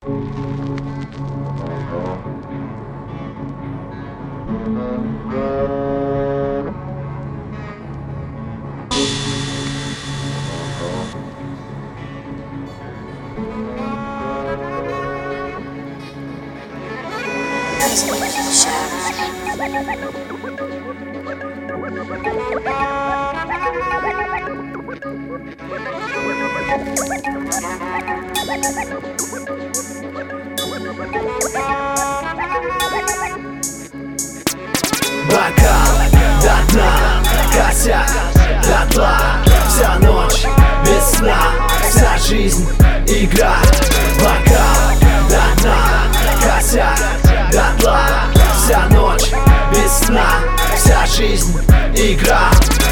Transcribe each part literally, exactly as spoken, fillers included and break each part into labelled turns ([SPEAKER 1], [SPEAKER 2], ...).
[SPEAKER 1] Бокал до дна, косяк дотла. Вся ночь без сна, вся жизнь игра. Бокал до дна, косяк дотла. Вся ночь без сна, вся жизнь игра.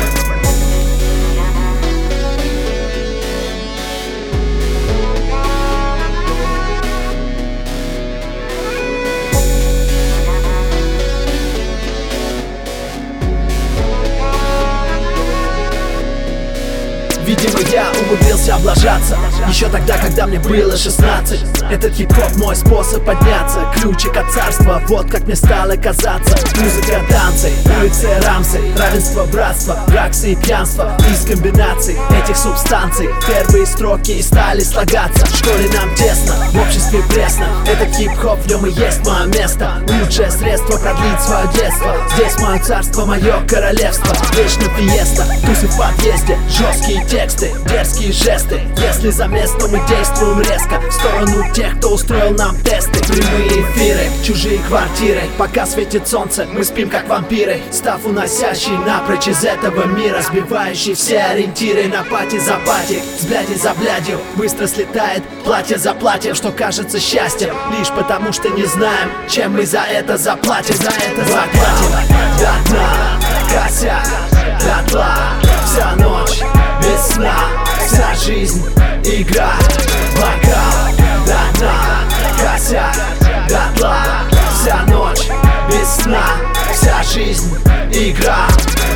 [SPEAKER 1] Видимо, я умудрился облажаться еще тогда, когда мне было шестнадцать. Этот хип-хоп мой способ подняться, ключик от царства, вот как мне стало казаться. Музыка, танцы, улицы, рамсы, равенство, братство, раксы и пьянство. Из комбинаций этих субстанций первые строки и стали слагаться. В школе нам тесно, в обществе пресно. Этот хип-хоп, в нем и есть мое место. Лучшее средство продлить свое детство. Здесь мое царство, мое королевство. Вечно фиеста, тусы в подъезде, жесткие тексты, дерзкие жесты. Если за место мы действуем резко, в сторону тех, кто устроил нам тесты. Прямые эфиры, чужие квартиры. Пока светит солнце, мы спим как вампиры. Став уносящий напрочь из этого мира, сбивающий все ориентиры. На пати за пати, с бляди за блядью, быстро слетает платье за платьем, что кажется счастьем, лишь потому что не знаем, чем мы за это заплатим. За это заплатим до дна, косяк дотла. Вся ночь без сна, вся жизнь игра. Бокал до дна, косяк дотла. Вся ночь без сна, вся жизнь игра.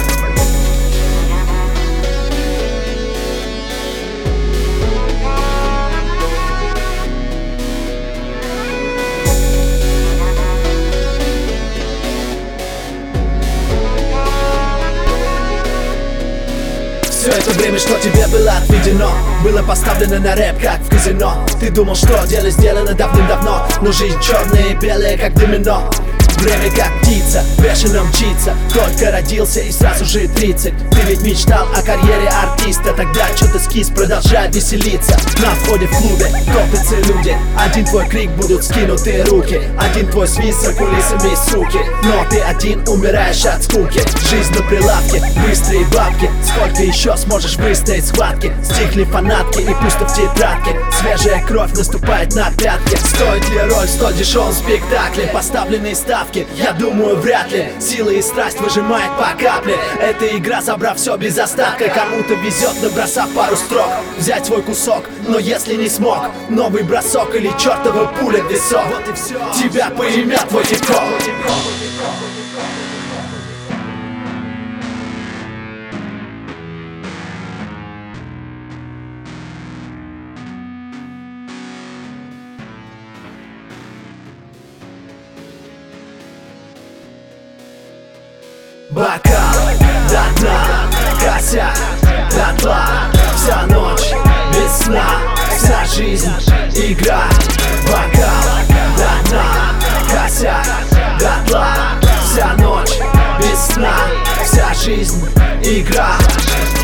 [SPEAKER 1] Все это время, что тебе было отведено, было поставлено на рэп, как в казино. Ты думал, что дело сделано давным-давно, но жизнь черная и белая, как домино. Время как птица, бешено мчится. Только родился и сразу же тридцать. Ты ведь мечтал о карьере артиста, тогда чё ты скис, продолжай веселиться. На входе в клубе топятся люди. Один твой крик, будут скинутые руки. Один твой свист за кулисами, суки. Но ты один умираешь от скуки. Жизнь на прилавке, быстрые бабки. Сколько еще сможешь выстоять схватки? Стихли фанатки и пусто в тетрадке. Свежая кровь наступает на пятки. Стоит ли роль в столь дешевом спектакле? Поставленные ставки, я думаю, вряд ли. Сила и страсть выжимает по капле. Эта игра, забрав все без остатка. Кому-то везет, набросав пару строк, взять свой кусок, но если не смог, новый бросок или чертова пуля в висок. Вот и все. Тебя поимят твой хип-хоп. Бокал до дна, косяк дотла. Вся ночь без сна, вся жизнь игра. Бокал до дна, косяк дотла. Вся ночь без сна, вся жизнь игра.